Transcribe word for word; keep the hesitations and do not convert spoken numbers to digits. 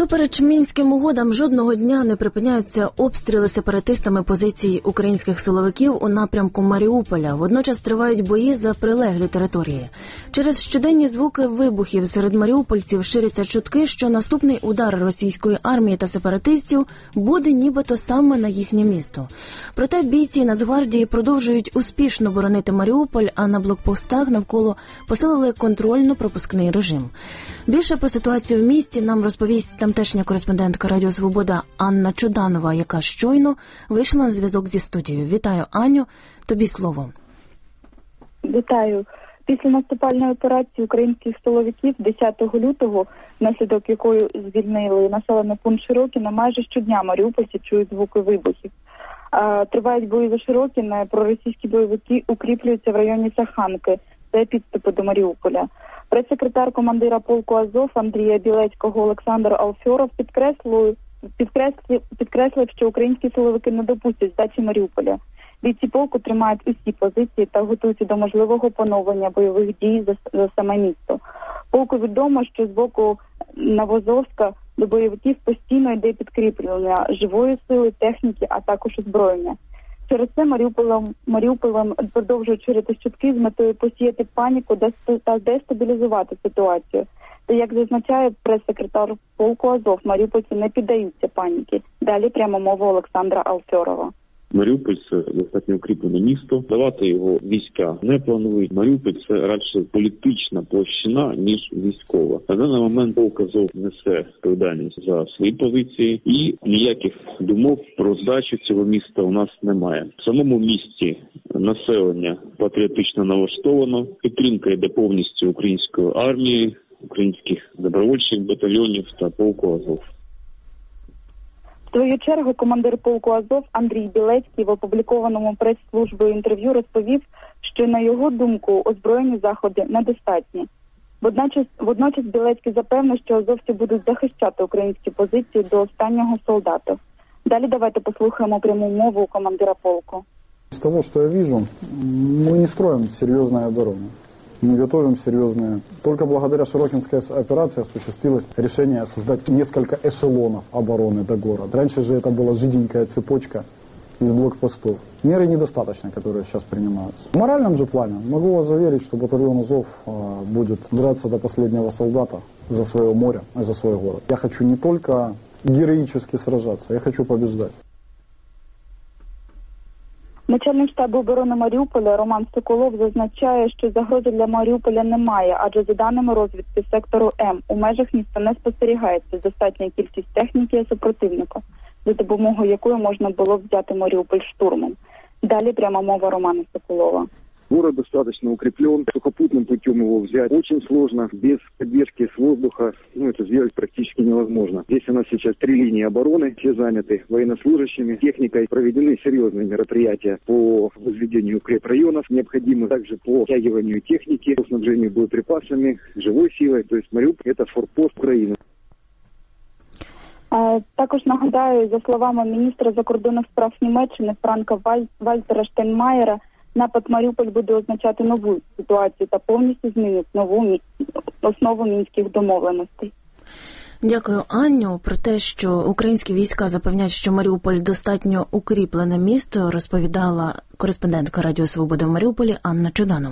Всупереч мінським угодам жодного дня не припиняються обстріли сепаратистами позицій українських силовиків у напрямку Маріуполя. Водночас тривають бої за прилеглі території. Через щоденні звуки вибухів серед маріупольців ширяться чутки, що наступний удар російської армії та сепаратистів буде нібито саме на їхнє місто. Проте бійці Нацгвардії продовжують успішно боронити Маріуполь, а на блокпостах навколо посилили контрольно-пропускний режим. Більше про ситуацію в місті нам розповість тамтешня кореспондентка Радіо Свобода Анна Чуданова, яка щойно вийшла на зв'язок зі студією. Вітаю, Аню, тобі слово. Вітаю. Після наступальної операції українських силовиків десятого лютого, внаслідок якої звільнили населений пункт Широкіне, майже щодня маріупольці чують звуки вибухів. Тривають бої за Широкіне, проросійські бойовики укріплюються в районі Саханки, це підступи до Маріуполя. Прес-секретар командира полку Азов Андрія Білецького Олександр Алфьоров підкреслив, підкреслив, підкреслив, що українські силовики не допустять здачі Маріуполя. Бійці полку тримають усі позиції та готуються до можливого поновлення бойових дій за, за саме місто. Полку відомо, що з боку Новозовська до бойовиків постійно йде підкріплення живої сили, техніки, а також озброєння. Через це Маріуполем, Маріуполем продовжують ширити чутки з метою посіяти паніку та дестабілізувати ситуацію. Та, як зазначає прес-секретар полку Азов, маріупольці не піддаються паніки. Далі прямо мова Олександра Алфьорова. Маріуполь – це достатньо укріплене місто. Давати його війська не планують. Маріуполь – це радше політична площина, ніж військова. На даний момент полк Азов несе відповідальність за свої позиції і ніяких думок про здачу цього міста у нас немає. В самому місті населення патріотично налаштовано. Підтримка йде повністю української армії, українських добровольчих батальйонів та полку Азов. В свою чергу командир полку Азов Андрій Білецький в опублікованому прес-службою інтерв'ю розповів, що, на його думку, озброєні заходи недостатні. Водночас, водночас Білецький запевнив, що азовці будуть захищати українські позиції до останнього солдата. Далі давайте послухаємо пряму мову командира полку. З того, що я бачу, ми не строїмо серйозну оборону. Мы готовим серьезные. Только благодаря Широкинской операции осуществилось решение создать несколько эшелонов обороны до города. Раньше же это была жиденькая цепочка из блокпостов. Меры недостаточно, которые сейчас принимаются. В моральном же плане могу вас заверить, что батальон Азов будет драться до последнего солдата за свое море и за свой город. Я хочу не только героически сражаться, я хочу побеждать. Начальник штабу оборони Маріуполя Роман Соколов зазначає, що загрози для Маріуполя немає, адже за даними розвідки сектору М у межах міста не спостерігається достатня кількість техніки супротивника, за допомогою якої можна було б взяти Маріуполь штурмом. Далі пряма мова Романа Соколова. Город достаточно укреплен, сухопутным путем его взять очень сложно, без поддержки с воздуха, ну, это сделать практически невозможно. Здесь у нас сейчас три линии обороны, все заняты военнослужащими, техникой, проведены серьезные мероприятия по возведению укрепрайонов, необходимы также по втягиванию техники, по снабжению боеприпасами, живой силой, то есть Маріуполь – это форпост України. Також нагадаю, за словами міністра закордонних справ Німеччини Франка Вальтера Штайнмаєра, напад Маріуполь буде означати нову ситуацію та повністю змінить нову основу мінських домовленостей. Дякую, Аню. Про те, що українські війська запевняють, що Маріуполь достатньо укріплене місто, розповідала кореспондентка Радіо Свобода в Маріуполі Анна Чуданова.